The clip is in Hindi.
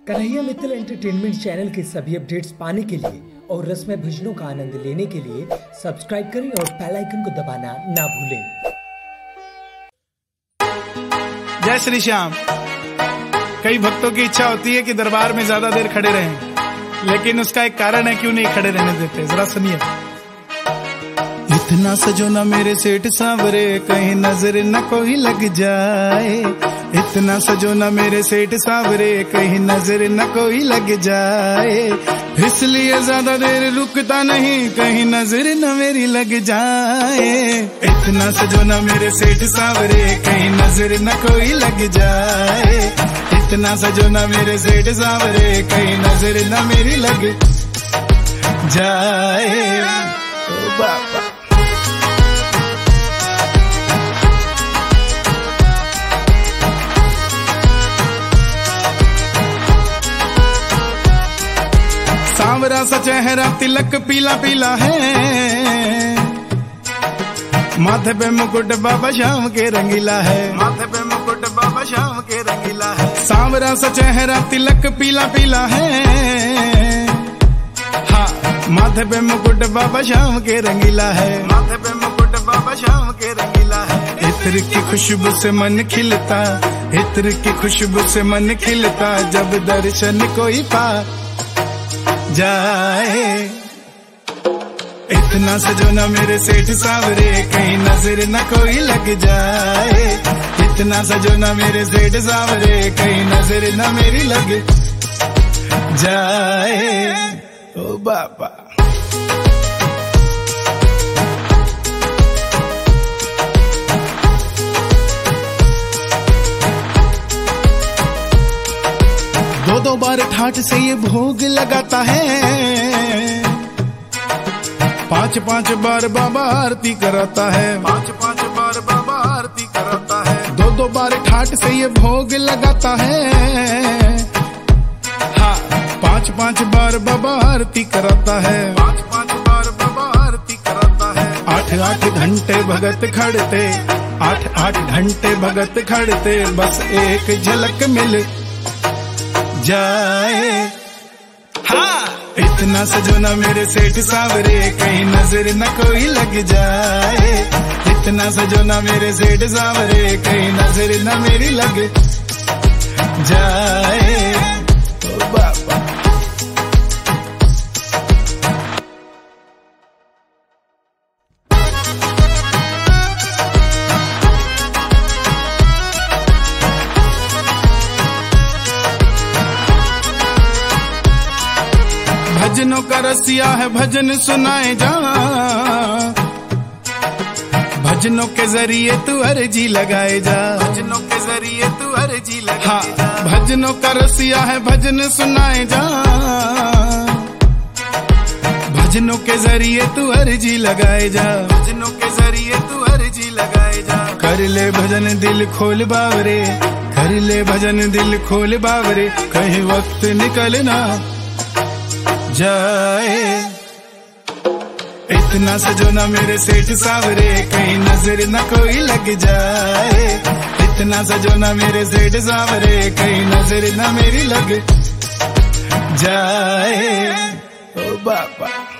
कन्हैया मित्तल एंटरटेनमेंट चैनल के सभी अपडेट्स पाने के लिए और रसमय भजनों का आनंद लेने के लिए सब्सक्राइब करें और बेल आइकन को दबाना ना भूलें। जय श्री श्याम। कई भक्तों की इच्छा होती है कि दरबार में ज्यादा देर खड़े रहें, लेकिन उसका एक कारण है क्यों नहीं खड़े रहने देते। जरा सुनिए। इतना सजो ना मेरे सेठ सांवरे, कहीं नजर न कोई लग जाए। इतना सजो ना मेरे सेठ सांवरे, कहीं नजर न कोई लग जाए। इसलिए ज्यादा देर रुकता नहीं, कहीं नजर न मेरी लग जाए। इतना सजो ना मेरे सेठ सांवरे, कहीं नजर न कोई लग जाए। इतना सजो ना मेरे सेठ सांवरे, कहीं नजर न मेरी लग जाए। ओ बाबा। सांवरा सा चेहरा, तिलक पीला पीला है, माथे पे मुकुट बाबा श्याम के रंगीला है। माथे पे मुकुट बाबा श्याम के रंगीला है। सांवरा सा चेहरा, तिलक पीला पीला है, हाँ माथे पे मुकुट बाबा श्याम के रंगीला है। माथे पे मुकुट बाबा श्याम के रंगीला है। इत्र की खुशबू से मन खिलता, इत्र की खुशबू से मन खिलता, जब दर्शन कोई पा जाए। इतना सजो ना मेरे सेठ सांवरे, कहीं नजर न कोई लग जाए। इतना सजो ना मेरे सेठ सांवरे, कहीं नजर न मेरी लग जाए। ओ बाबा। दो बार ठाठ से ये भोग लगाता है, 5 बार बाबा आरती कराता है। 5 बार बाबा आरती कराता है। 2 बार ठाठ से ये भोग लगाता है, हाँ 5 बार बाबा आरती कराता है। 5 बार बाबा आरती कराता है। 8 घंटे भगत खड़ते, 8 घंटे भगत खड़ते, बस एक झलक मिल जाए। हाँ इतना सजो ना मेरे सेठ सांवरे, कहीं नजर न कोई लग जाए। इतना सजो ना मेरे सेठ सांवरे, कहीं नजर न मेरी लग जाए। ओ बाबा। भजनों का रसिया है, भजन सुनाए जा, भजनों के जरिए तू अर्जी लगाए जा। भजनों के जरिए तू अर्जी लगाए जा। हाँ भजनों का रसिया है, भजन सुनाए जा, भजनों के जरिए तू अर्जी लगाए जा। भजनों के जरिए तू अर्जी लगाए जा। कर ले भजन दिल खोल बावरे, कर ले भजन दिल खोल बावरे, कहीं वक्त निकलना जाए। इतना सजो ना मेरे सेठ सांवरे, कहीं नजर न कोई लग जाए। इतना सजो ना मेरे सेठ सांवरे, कहीं नजर न मेरी लग जाए। ओ बाबा।